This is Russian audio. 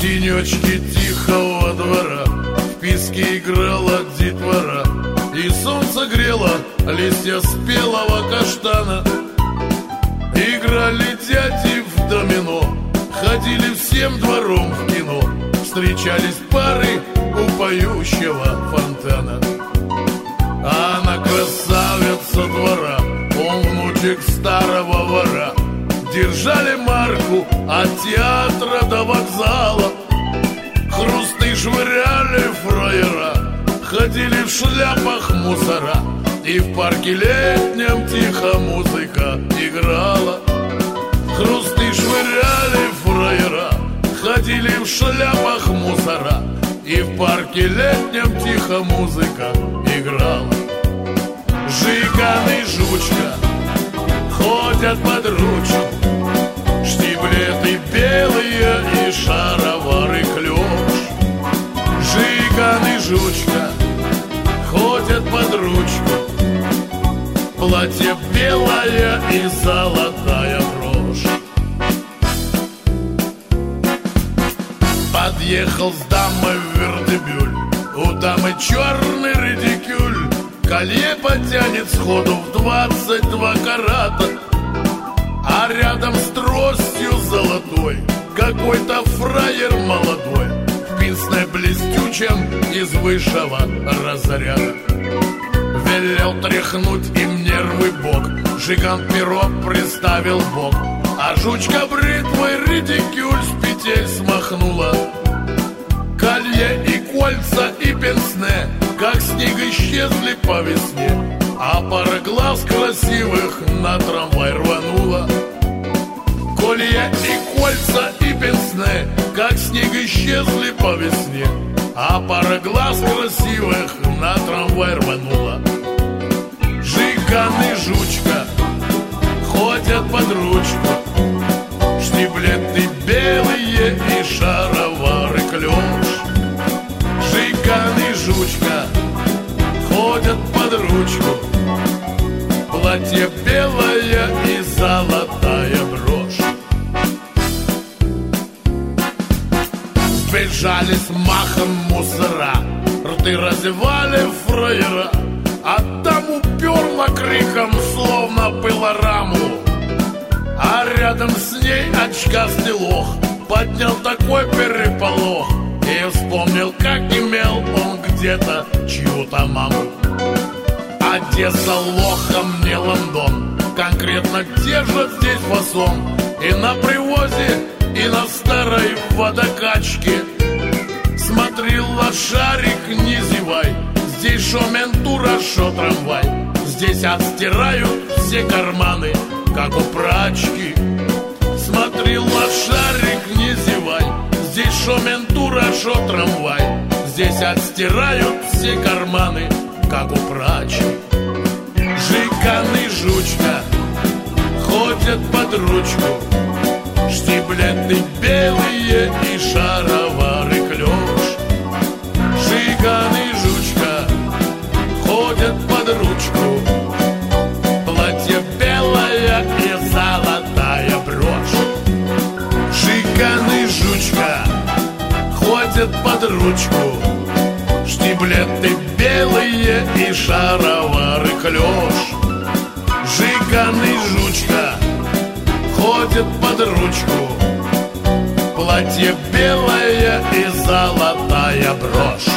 тенечке тихого двора в песке играла детвора, и солнце грело листья спелого каштана. Играли дяди в домино, ходили всем двором в кино, встречались пары у поющего фонтана. А она красавица двора, он внучек старого вора. Держали марку от театра до вокзала, хрусты швыряли фраера, ходили в шляпах мусора, и в парке летнем тихо музыка играла. Хрусты швыряли фраера, ходили в шляпах мусора, и в парке летнем тихо музыка играла. Жиган и жучка ходят под ручку, штиблеты белые и шаровары клёш. Жиган и жучка ходят под ручку, платье белое и золотая брошь. Подъехал с дамой в вертебюль, у дамы черный редикюль, колье потянет сходу в 22 карата, а рядом с тростью золотой какой-то фраер молодой в пенсне блестючем из высшего разряда. Велел тряхнуть им нервы бок, жиган перо приставил бок, а жучка бритвой редикюль с петель смахнула. Колье и кольца и пенсне как снег исчезли по весне, а пара глаз красивых на трамвай рванула. Колье и кольца и пенсне как снег исчезли по весне, а пара глаз красивых на трамвай рванула. Жиган и жучка ходят под ручку, штиблеты белые и шаровары клёш. Жиган и жучка ходят под ручку, платье белое и золотая брошь. Сбежали с махом мусора, рты разевали фраера, а там уперло криком, словно пилораму. А рядом с ней очкастый лох поднял такой переполох и вспомнил, как имел он где-то чью-то маму. Одесса лохом не Лондон, конкретно держат здесь фасон, и на привозе, и на старой водокачке. Смотри, лошарик, не зевай, здесь шо ментура, шо трамвай, здесь отстирают все карманы, как у прачки. Смотри, лошарик, не зевай, здесь шо ментура, шо трамвай, здесь отстирают все карманы, как у прачки. Жиган и жучка ходят под ручку, штиблеты белые и шаровары клёш. Жиган и жучка ходят под ручку, платье белое и золотая брошь. Жиган и жучка ходят под ручку, штиблеты белые и шаровары клёш. Жиган и жучка ходят под ручку, платье белое и золотая брошь.